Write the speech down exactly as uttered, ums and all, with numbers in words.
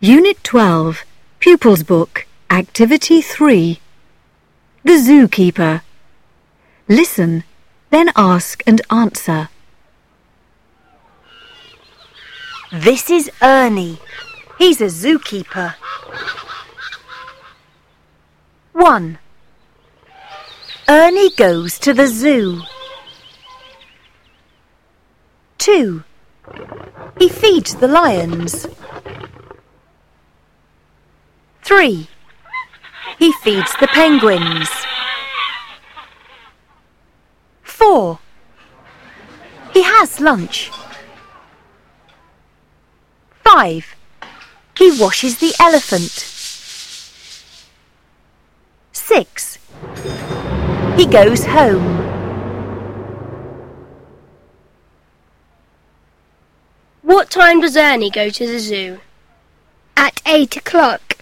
Unit twelve, Pupils Book, Activity three. The Zookeeper. Listen, then ask and answer. This is Ernie. He's a zookeeper. One. Ernie goes to the zoo. Two. He feeds the lions. Three. He feeds the penguins. Four. He has lunch. Five. He washes the elephant. Six. He goes home. What time does Ernie go to the zoo? At eight o'clock.